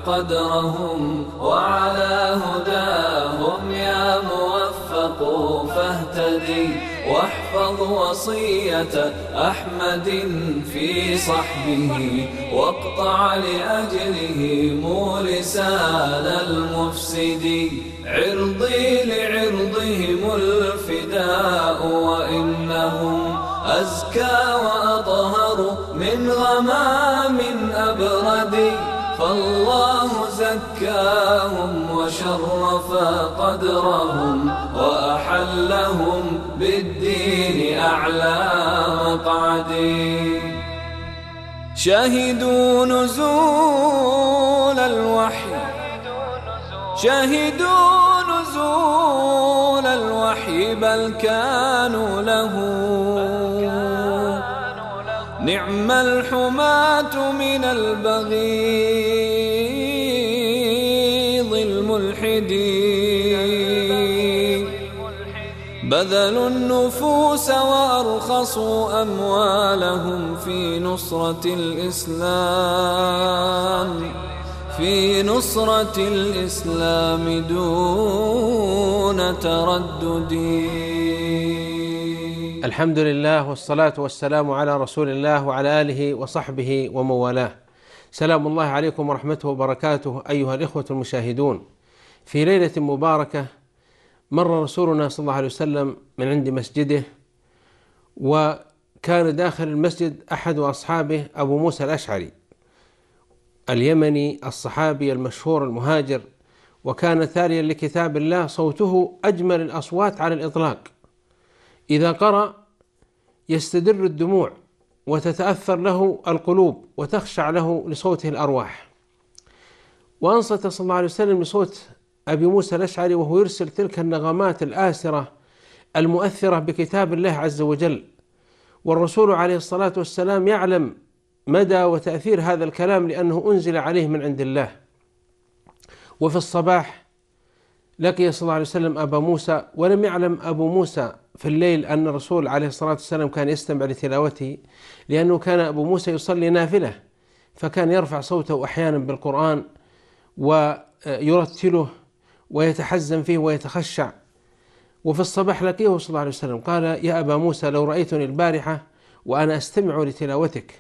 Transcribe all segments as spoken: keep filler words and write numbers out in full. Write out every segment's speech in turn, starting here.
قدرهم وعلى هداهم يا موفق فاهتدي، واحفظ وصية أحمد في صحبه، واقطع لأجلهم لسان المفسد. عرضي لعرضهم الفداء، وإنهم أزكى وأطهر من غمام أبرد، فالله زكاهم وشرف قدرهم، وأحلهم بالدين أعلى مقعد. شهدوا نزول الوحي شهدوا نزول الوحي بل كانوا له نعم الحماة من البغيض الملحدين، بذلوا النفوس وأرخصوا أموالهم في نصرة الإسلام في نصرة الإسلام دون تردد. الحمد لله والصلاة والسلام على رسول الله وعلى آله وصحبه وموالاه. سلام الله عليكم ورحمته وبركاته أيها الإخوة المشاهدون. في ليلة مباركة مر رسولنا صلى الله عليه وسلم من عند مسجده، وكان داخل المسجد أحد أصحابه أبو موسى الأشعري اليمني الصحابي المشهور المهاجر، وكان تاليا لكتاب الله، صوته أجمل الأصوات على الإطلاق، إذا قرأ يستدر الدموع وتتأثر له القلوب وتخشع له لصوته الأرواح. وأنصت صلى الله عليه وسلم لصوت أبي موسى الأشعري وهو يرسل تلك النغمات الآسرة المؤثرة بكتاب الله عز وجل، والرسول عليه الصلاة والسلام يعلم مدى وتأثير هذا الكلام لأنه أنزل عليه من عند الله. وفي الصباح لقي صلى الله عليه وسلم أبا موسى، ولم يعلم أبو موسى في الليل أن الرسول عليه الصلاة والسلام كان يستمع لتلاوته، لأنه كان أبو موسى يصلي نافلة، فكان يرفع صوته أحيانا بالقرآن ويرتله ويتحزن فيه ويتخشع. وفي الصباح لقيه صلى الله عليه وسلم قال: يا أبا موسى، لو رأيتني البارحة وأنا أستمع لتلاوتك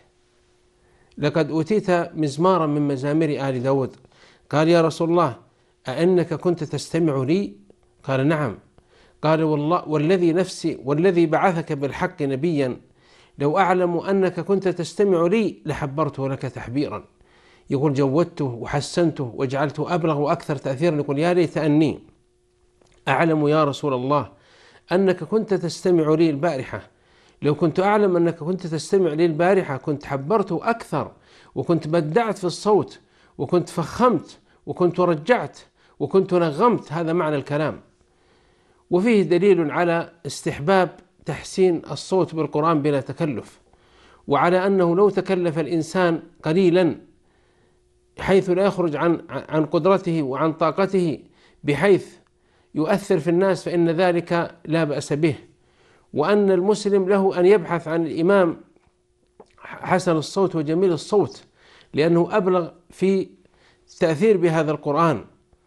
لقد أوتيت مزمارا من مزامير آل داود. قال: يا رسول الله، أأنك كنت تستمع لي؟ قال: نعم. قال: والله والذي نفسي والذي بعثك بالحق نبيا، لو أعلم أنك كنت تستمع لي لحبرته لك تحبيرا. يقول: جودته وحسنته وجعلته أبلغ وأكثر تأثيرا. يقول: يا ليت أني أعلم يا رسول الله أنك كنت تستمع لي البارحة، لو كنت أعلم أنك كنت تستمع لي البارحة كنت حبرته أكثر، وكنت بدعت في الصوت، وكنت فخمت، وكنت رجعت، وكنت نغمت. هذا معنى الكلام. وفيه دليل على استحباب تحسين الصوت بالقرآن بلا تكلف، وعلى أنه لو تكلف الإنسان قليلا حيث لا يخرج عن عن قدرته وعن طاقته بحيث يؤثر في الناس فإن ذلك لا بأس به، وأن المسلم له أن يبحث عن الإمام حسن الصوت وجميل الصوت، لأنه أبلغ في التأثير بهذا القرآن.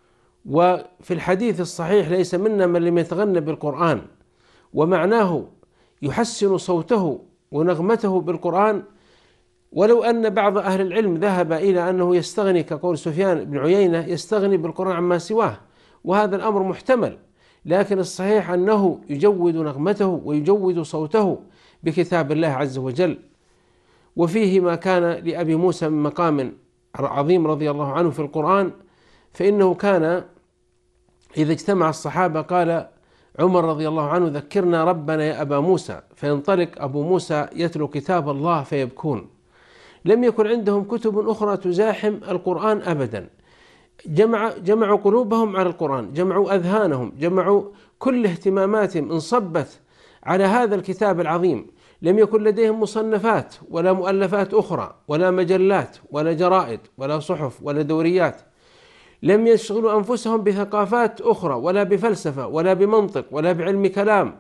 وفي الحديث الصحيح: ليس منا من لم يتغنى بالقرآن، ومعناه يحسن صوته ونغمته بالقرآن. ولو أن بعض أهل العلم ذهب إلى أنه يستغني، كقول سفيان بن عيينة، يستغني بالقرآن عما سواه، وهذا الأمر محتمل، لكن الصحيح أنه يجود نغمته ويجود صوته بكتاب الله عز وجل. وفيه ما كان لأبي موسى من مقام عظيم رضي الله عنه في القرآن، فإنه كان إذا اجتمع الصحابة قال عمر رضي الله عنه: ذكرنا ربنا يا أبا موسى، فينطلق أبو موسى يتلو كتاب الله فيبكون. لم يكن عندهم كتب أخرى تزاحم القرآن أبدا. جمع جمعوا قلوبهم على القرآن، جمعوا أذهانهم، جمعوا كل اهتماماتهم انصبت على هذا الكتاب العظيم. لم يكن لديهم مصنفات ولا مؤلفات أخرى ولا مجلات ولا جرائد ولا صحف ولا دوريات. لم يشغلوا أنفسهم بثقافات أخرى ولا بفلسفة ولا بمنطق ولا بعلم كلام،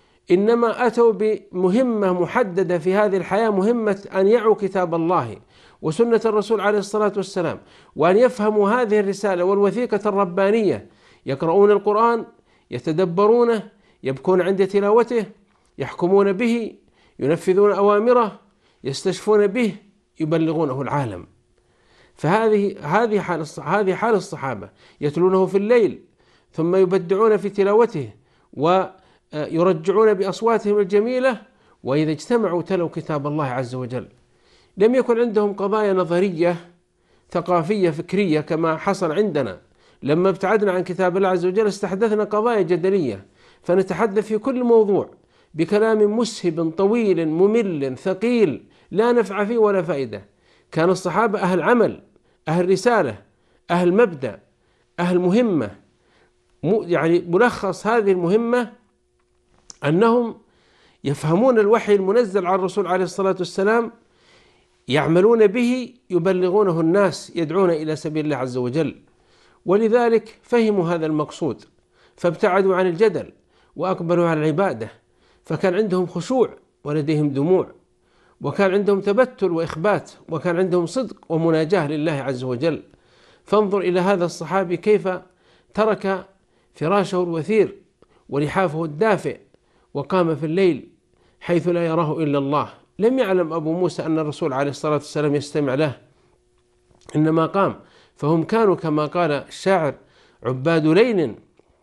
إنما أتوا بمهمة محددة في هذه الحياة، مهمة أن يعوا كتاب الله وسنة الرسول عليه الصلاة والسلام، وأن يفهموا هذه الرسالة والوثيقة الربانية، يقرؤون القرآن، يتدبرونه، يبكون عند تلاوته، يحكمون به، ينفذون أوامره، يستشفون به، يبلغونه العالم. فهذه هذه حال هذه حال الصحابة، يتلونه في الليل ثم يبدعون في تلاوته ويرجعون بأصواتهم الجميلة، وإذا اجتمعوا تلوا كتاب الله عز وجل. لم يكن عندهم قضايا نظرية ثقافية فكرية كما حصل عندنا. لما ابتعدنا عن كتاب الله عز وجل استحدثنا قضايا جدلية، فنتحدث في كل موضوع بكلام مسهب طويل ممل ثقيل لا نفع فيه ولا فائدة. كان الصحابة أهل عمل، أهل رسالة، أهل مبدأ، أهل مهمة. يعني ملخص هذه المهمة أنهم يفهمون الوحي المنزل على الرسول عليه الصلاة والسلام، يعملون به، يبلغونه الناس، يدعون إلى سبيل الله عز وجل. ولذلك فهموا هذا المقصود، فابتعدوا عن الجدل وأقبلوا على العبادة، فكان عندهم خشوع ولديهم دموع، وكان عندهم تبتل وإخبات، وكان عندهم صدق ومناجاة لله عز وجل. فانظر إلى هذا الصحابي كيف ترك فراشه الوثير ولحافه الدافئ وقام في الليل حيث لا يراه إلا الله. لم يعلم أبو موسى أن الرسول عليه الصلاة والسلام يستمع له، إنما قام. فهم كانوا كما قال الشاعر: عباد ليل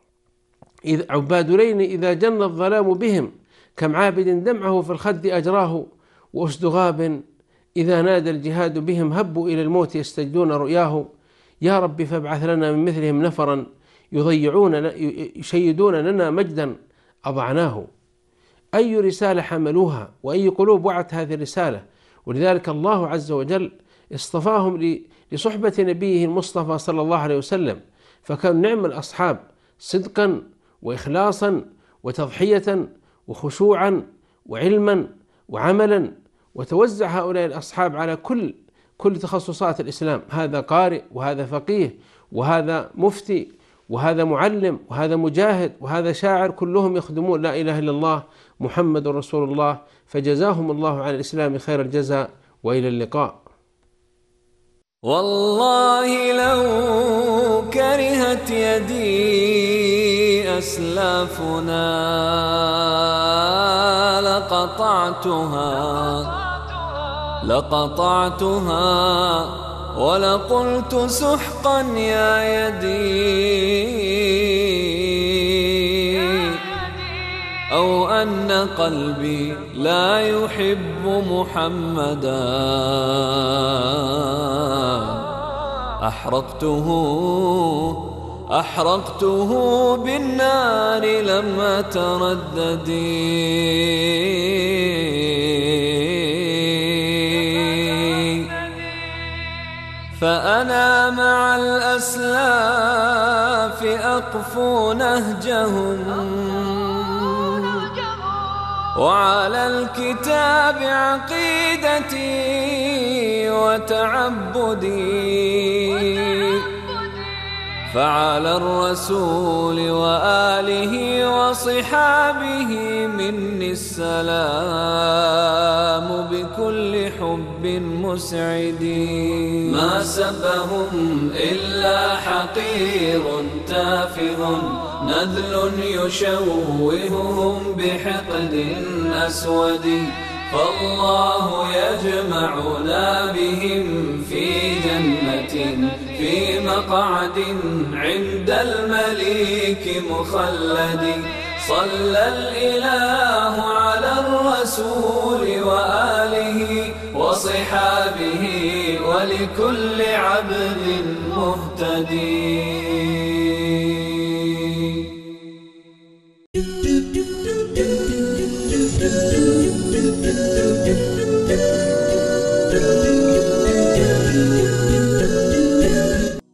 إذ عباد ليل إذا جن الظلام بهم، كم عابد دمعه في الخد أجراه، وأسد غاب إذا نادى الجهاد بهم، هبوا إلى الموت يستجدون رؤياه. يا رب فابعث لنا من مثلهم نفرا، يضيعون يشيدون لنا مجدا أضعناه. أي رسالة حملوها، وأي قلوب وعت هذه الرسالة. ولذلك الله عز وجل اصطفاهم لصحبة نبيه المصطفى صلى الله عليه وسلم، فكانوا نعم الأصحاب صدقا وإخلاصا وتضحية وخشوعا وعلما وعملا. وتوزع هؤلاء الأصحاب على كل كل تخصصات الإسلام، هذا قارئ، وهذا فقيه، وهذا مفتي، وهذا معلم، وهذا مجاهد، وهذا شاعر، كلهم يخدمون لا إله إلا الله محمد رسول الله. فجزاهم الله عن الإسلام خير الجزاء، وإلى اللقاء. والله لو كرهت يدي أسلافنا لقطعتها لقطعتها ولقلت سحقا يا يدي، أو أن قلبي لا يحب محمدا أحرقته أحرقته بالنار لم أترددي. فأنا مع الأسلاف أقفو نهجهم، وعلى الكتاب عقيدتي وتعبدي، فعلى الرسول وآله وصحابه مني السلام بكل حب مسعد. ما سبهم إلا حقير تافه، نذل يشوههم بحقد أسود، فالله يجمعنا بهم في جنة في مقعد عند المليك مخلد. صلى الإله على الرسول وآله وصحابه ولكل عبد مهتدي.